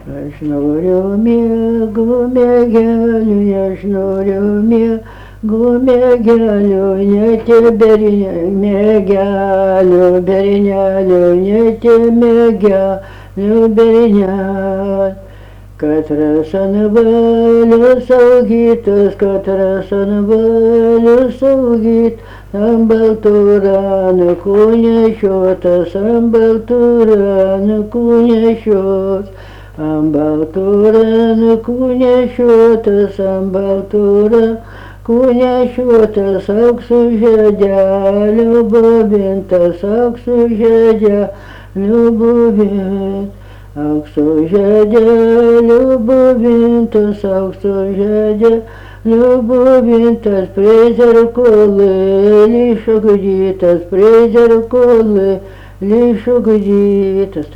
Aš noriu miego miegelių, aš noriu miego miegelių, net ir miegelių, bernelių, net ir miegelių, bernelių. Katras ant balio saugytas, katras ant balio saugytas, ant baltų ranų nešiotas, ant baltų ranų nešiotas, ant baltų ranų nešiotas, ant baltų ranų nešiotas, auksu žiedeliu bobintas, auksu žiedeliu bobintas. Aukso žiedeliu bobintas, aukso žiedeliu bobintas, prie zerkolėlį išugdytas, prie zerkolėlį išugdytas.